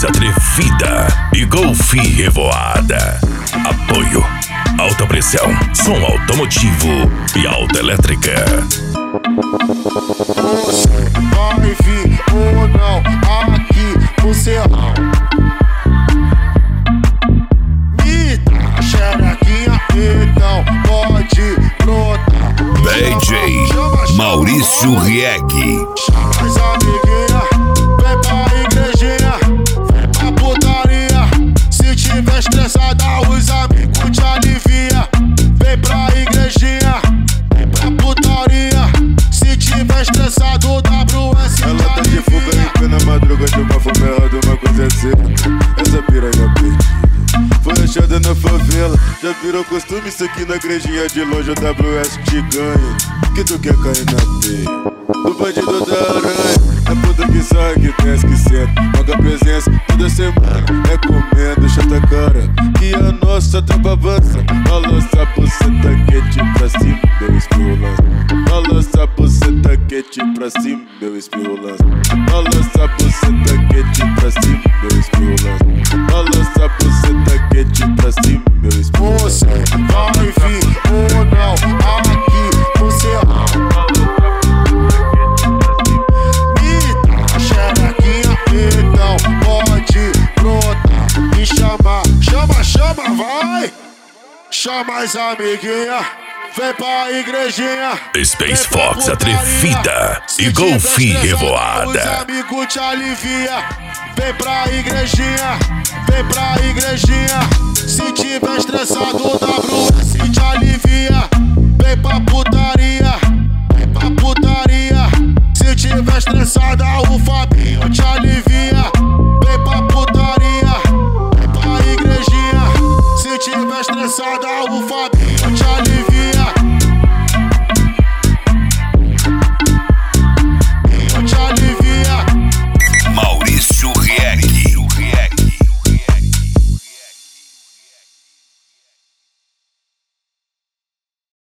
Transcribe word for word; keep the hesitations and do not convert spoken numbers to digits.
Fox atrevida e Golf revoada. Apoio, alta pressão, som automotivo e alta elétrica. Você vai vir ou não aqui no serrão? Me dá xerequinha, então pode brotar. D J Maurício Rieck. Chama as amiguinhas, vem pra igrejinha, vem pra putaria. Se tiver estressada, os amigos te alivia. Vem pra igrejinha, vem pra putaria. Se tiver estressado, W S ela tá de fuga em plena madruga de uma fome errada, uma coisa é certa. Essa piranha perdida foi achada na favela. Já virou costume isso aqui na igrejinha. De longe o W S te ganha, que tu quer cair na teia do bandido da aranha. É puta que sai, que desce, que senta, paga presença toda semana. Recomendo, chata cara, que a nossa tropa avança. Balança a buceta quente pra cima, meu espirro lança. Balança a buceta quente pra cima, meu espirro lança. Balança a buceta quente pra cima, meu espirro lança. Balança a buceta quente pra cima, meu espirro lança. Você vai vir ou não aqui no serrão? Então pode brotar e chamar, chama, chama, vai! Chama as amiguinhas, vem pra igrejinha. Space Fox atrevida e Golf revoada. Os amigos te alivia. Vem pra igrejinha, vem pra igrejinha. Se tiver estressado, W S te alivia. Vem pra putaria.